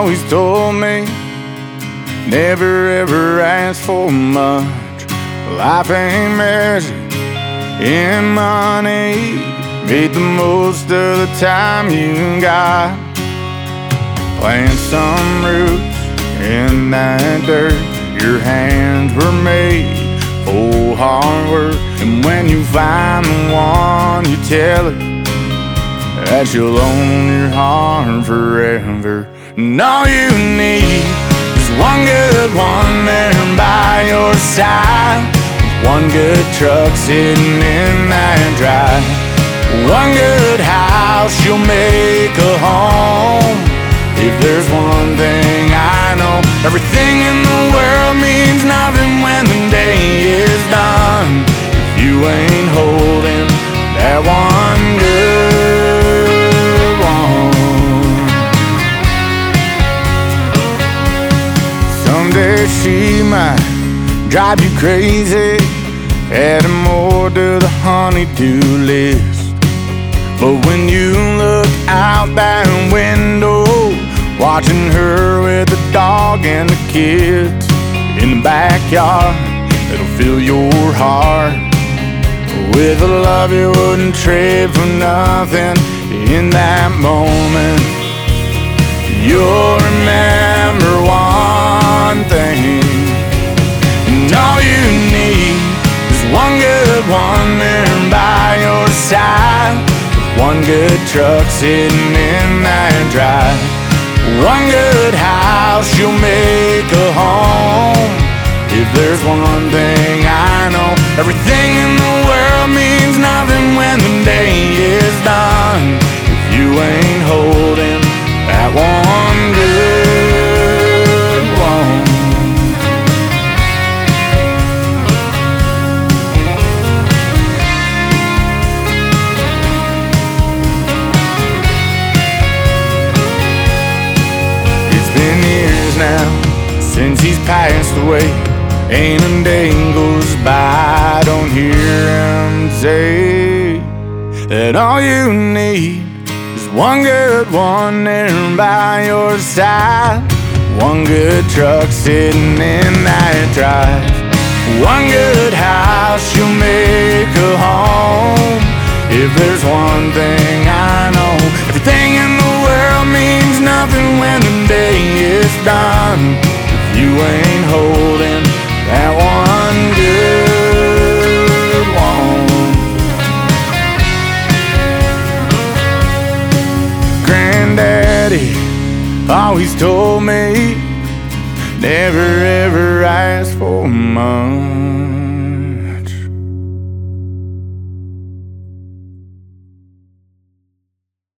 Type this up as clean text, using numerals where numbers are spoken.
always told me never ever ask for much. Life ain't measured in money. Make the most of the time you got. Plant some roots in that dirt. Your hands were made for hard work. And when you find the one, you tell it that you'll own your heart forever. And all you need is one good one there by your side. One good truck sitting in that drive. One good house, you'll make a home. If there's one thing I know, everything in the world means nothing when the day is done. If you ain't holding that one good one. Someday she might drive you crazy, adding more to the honey-do list. But when you look out that window, watching her with the dog and the kids in the backyard, it'll fill your heart with a love you wouldn't trade for nothing. In that moment, you'll remember one thing. And all you need is one good one there by your side. One good truck sitting in that drive. One good house, you'll make a home. If there's one thing I know, everything in the world means nothing when the day is done. If you ain't holding that one good one. Now, since he's passed away, ain't a day goes by I don't hear him say that all you need is one good one there by your side. One good truck sitting in that drive. One good house, you'll make a home. If there's one thing I know, everything in the world means nothing when the day is done. If you ain't holding that one good one. Granddaddy always told me never ever ask for much.